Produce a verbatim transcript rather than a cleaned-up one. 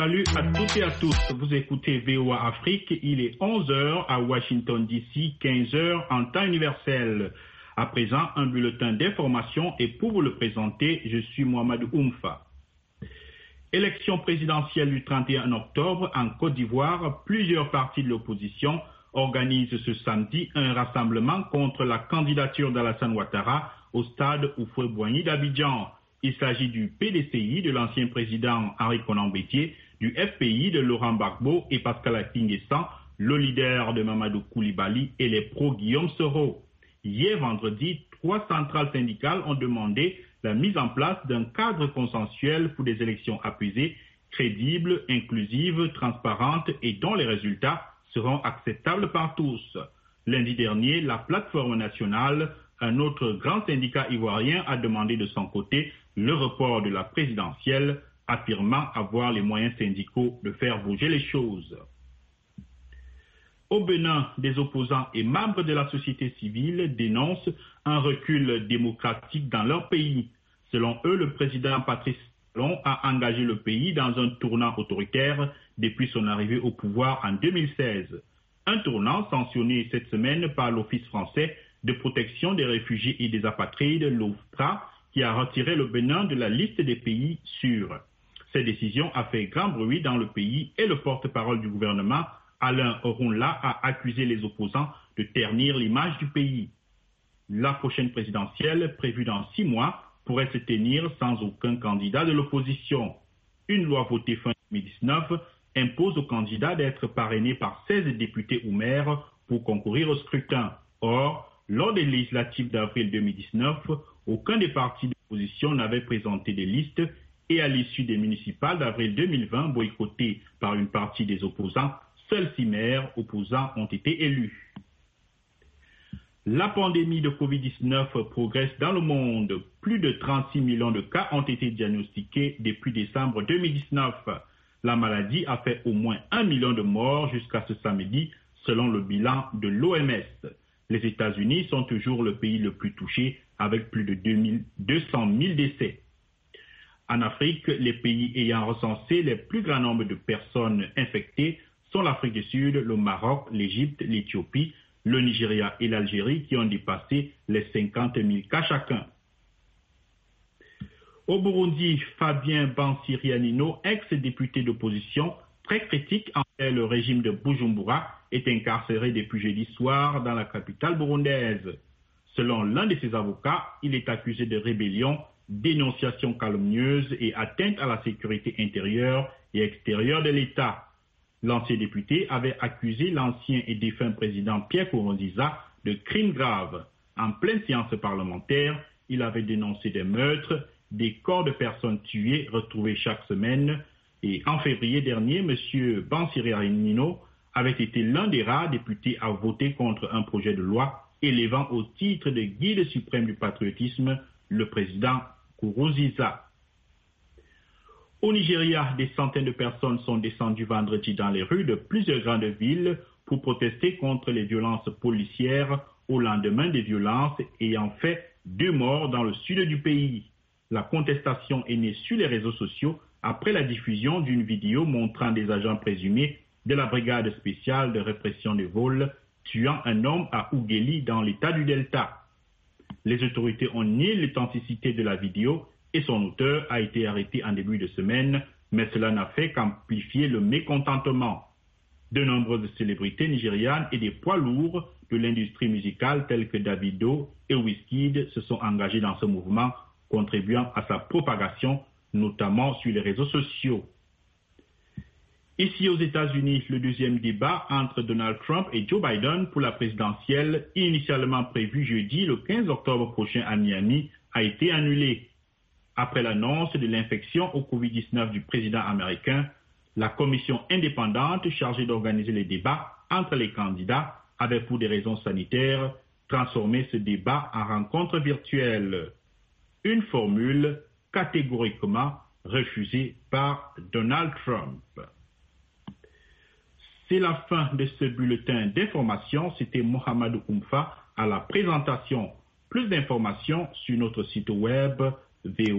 Salut à toutes et à tous, vous écoutez V O A Afrique, il est onze heures à Washington D C, quinze heures en temps universel. À présent, un bulletin d'information et pour vous le présenter, je suis Mohamed Oumfa. Élection présidentielle du trente et un octobre en Côte d'Ivoire, plusieurs partis de l'opposition organisent ce samedi un rassemblement contre la candidature d'Alassane Ouattara au stade Houphouët-Boigny d'Abidjan. Il s'agit du P D C I de l'ancien président Henri Konan Bédié, du F P I de Laurent Gbagbo et Pascal Affi-N'Guessan, le leader de Mamadou Koulibaly et les pro-Guillaume Soro. Hier vendredi, trois centrales syndicales ont demandé la mise en place d'un cadre consensuel pour des élections apaisées, crédibles, inclusives, transparentes et dont les résultats seront acceptables par tous. Lundi dernier, la plateforme nationale, un autre grand syndicat ivoirien, a demandé de son côté le report de la présidentielle, affirmant avoir les moyens syndicaux de faire bouger les choses. Au Bénin, des opposants et membres de la société civile dénoncent un recul démocratique dans leur pays. Selon eux, le président Patrice Talon a engagé le pays dans un tournant autoritaire depuis son arrivée au pouvoir en deux mille seize. Un tournant sanctionné cette semaine par l'Office français de protection des réfugiés et des apatrides, l'OFPRA, qui a retiré le Bénin de la liste des pays sûrs. Cette décision a fait grand bruit dans le pays et le porte-parole du gouvernement, Alain Oronla, a accusé les opposants de ternir l'image du pays. La prochaine présidentielle, prévue dans six mois, pourrait se tenir sans aucun candidat de l'opposition. Une loi votée fin deux mille dix-neuf impose aux candidats d'être parrainés par seize députés ou maires pour concourir au scrutin. Or, lors des législatives d'avril deux mille dix-neuf, aucun des partis d'opposition n'avait présenté des listes et à l'issue des municipales d'avril deux mille vingt boycottées par une partie des opposants, seuls six maires opposants ont été élus. La pandémie de covid dix-neuf progresse dans le monde. Plus de trente-six millions de cas ont été diagnostiqués depuis décembre deux mille dix-neuf. La maladie a fait au moins un million de morts jusqu'à ce samedi, selon le bilan de l'O M S. Les États-Unis sont toujours le pays le plus touché, avec plus de deux cent mille décès. En Afrique, les pays ayant recensé les plus grands nombres de personnes infectées sont l'Afrique du Sud, le Maroc, l'Égypte, l'Éthiopie, le Nigeria et l'Algérie qui ont dépassé les cinquante mille cas chacun. Au Burundi, Fabien Bansirianino, ex-député d'opposition, très critique envers le régime de Bujumbura, est incarcéré depuis jeudi soir dans la capitale burundaise. Selon l'un de ses avocats, il est accusé de rébellion, dénonciation calomnieuse et atteinte à la sécurité intérieure et extérieure de l'État. L'ancien député avait accusé l'ancien et défunt président Pierre Nkurunziza de crimes graves. En pleine séance parlementaire, il avait dénoncé des meurtres, des corps de personnes tuées retrouvés chaque semaine. Et en février dernier, M. Bansirianino avait été l'un des rares députés à voter contre un projet de loi élevant au titre de guide suprême du patriotisme le président Nkurunziza. Au Nigeria, des centaines de personnes sont descendues vendredi dans les rues de plusieurs grandes villes pour protester contre les violences policières au lendemain des violences ayant fait deux morts dans le sud du pays. La contestation est née sur les réseaux sociaux après la diffusion d'une vidéo montrant des agents présumés de la brigade spéciale de répression des vols tuant un homme à Ughelli dans l'état du Delta. Les autorités ont nié l'authenticité de la vidéo et son auteur a été arrêté en début de semaine, mais cela n'a fait qu'amplifier le mécontentement. De nombreuses célébrités nigérianes et des poids lourds de l'industrie musicale tels que Davido et Wizkid se sont engagés dans ce mouvement, contribuant à sa propagation, notamment sur les réseaux sociaux. Ici aux États-Unis, le deuxième débat entre Donald Trump et Joe Biden pour la présidentielle, initialement prévu jeudi le quinze octobre prochain à Miami, a été annulé. Après l'annonce de l'infection au covid dix-neuf du président américain, la commission indépendante chargée d'organiser les débats entre les candidats avait pour des raisons sanitaires transformé ce débat en rencontre virtuelle. Une formule catégoriquement refusée par Donald Trump. C'est la fin de ce bulletin d'information. C'était Mohamed Oumfa à la présentation. Plus d'informations sur notre site web v o